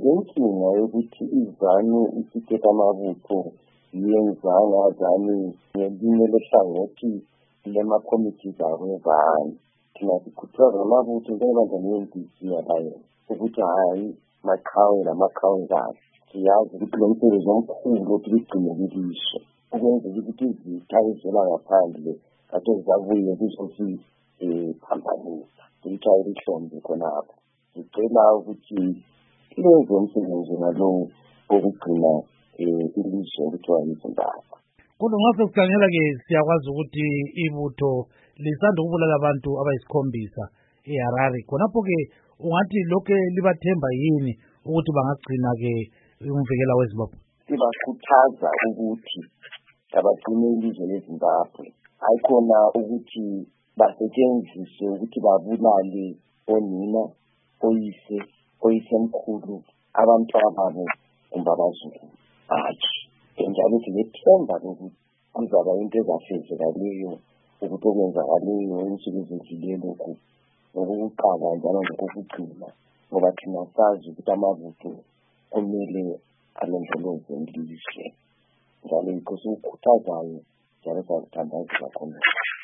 Ngenkinga yokuthi izanu isiketa amabutho yenzanga azani ngelinye lehlangothi lema-committees awezanu. Thina sikhuthaza amabutho njengoba ne-NDC yabayo ukuthi hhayi maqhawe kahle. Siyazi ukuthi lo msebenzi omkhulu othi ligcine lilisho ukwenzela ukuthi izitha ezivela ngaphandle kade zizabuye zizosiphambanisa zilitshayela ihlombe khonapho. Sicela ukuthi lenze umsebenzi ngalowo wokugcina ilizwe okuthiwa yiZimbabwe. Kodwa nxa sesikhangela-ke siyakwazi ukuthi ibutho lisanda ukubulala abantu abayisikhombisa eHarare. Khonapho-ke ungathi lokhu libathemba yini ukuthi bangagcina-ke umvikela weZimbabwe? Sibakhuthaza ukuthi abagcine ilizwe leZimbabwe. Ayikhona ukuthi basetshenziswe ukuthi babulale onina, oyisemkhulu, abantwababo kumbe abazukulu. Njalo sinethemba lokuthi kuzaba into ezafezeka leyo ukuthi okwenzakaleyo insuku ezedlule lokhu ngokukuqala njalo ngokugcina, ngoba thina sazi ukuthi amabutho kumele alondoloze ilizwe. Njalo yikho sikukhuthazayo njalo siyakuthandazela khona.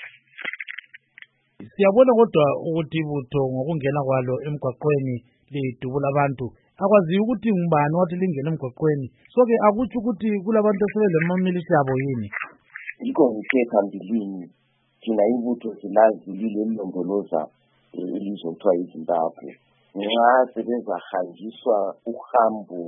Siyabona kodwa ukuthi ibutho ngokungena kwalo emgwaqweni lidubula abantu. Akwaziyo ukuthi ngubani wathi lingena emgwaqweni. So-ke akutsho ukuthi kulabantu asebelemilisha yabo yini? Yikho ngithe phambilini thina ibutho silazi lilondoloza ilizwe okuthiwa yiZimbabwe. Nxa sebezahanjiswa uhambo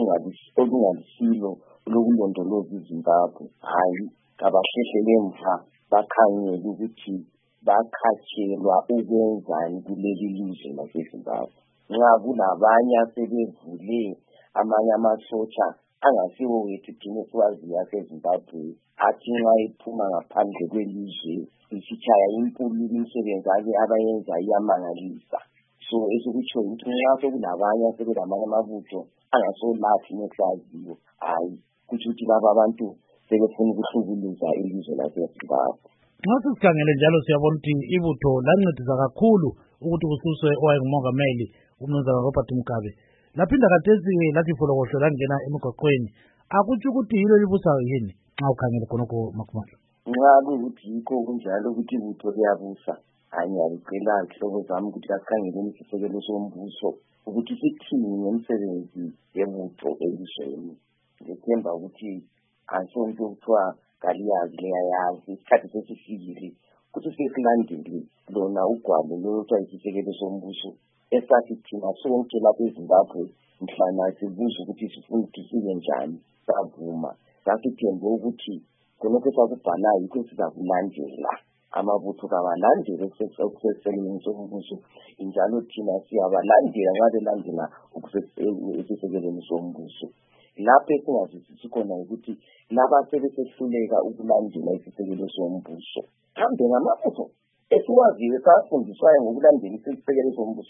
olungalisilo lokulondoloza iZimbabwe, hhayi kabahlehlele emva bakhangele ukuthi bakhatshelwa ukwenzani kuleli lizwe laseZimbabwe. Nxa kulabanye asebevule amanye amasotsha angasiwo wethu thina esiwaziyo aseZimbabwe, athi nxa iphuma ngaphandle kwelizwe isitshaya impululu imisebenzi ake abayenza iyamangalisa. So esikutsho ukuthi nxa sekulabanye asebelamanye amabutho angasolathi nesiyaziyo, hhayi kutsho ukuthi laba abantu sebefuna ukuhlukuluza ilizwe laseZimbabwe. Nxa sisikhangele njalo siyabona ukuthi ibutho lancedisa kakhulu ukuthi kususwe owayengumongameli uMnumzana Robert Mugabe. Laphinda khathesi lathi folokohlo langena emigwaqweni. Akutsho ukuthi yilo libusayo yini nxa ukhangele khonokho Makhumalo? Nxa kuyikuthi yikho kunjalo ukuthi ibutho liyabusa, ngiyacela nhlobo zami ukuthi asikhangeleni isisekelo sombuso ukuthi sithini ngemisebenzi yebutho elizweni. Ngithemba ukuthi asonto okuthiwa kaliyazi liyayazi, isikhathi sesifikile ukuthi sesilandele lona ugwalo loluthiwa isisekelo sombuso esathi thina sonke lapha eZimbabwe mhlana sibuza ukuthi sifuna ukuthi sibe njani, savuma. Sasithembe ukuthi khonokho esakubhalayo yikho sizakulandela. Amabutho kabalandele okuseseleni sombuso, njalo thina siyabalandela nxa belandela okusesekeleni sombuso. Lapho esingazwisisi khona ukuthi laba sebesehluleka ukulandela isisekelo sombuso, kambe ngamabutho esiwaziyo esafundiswayo ngokulandela isisekelo sombuso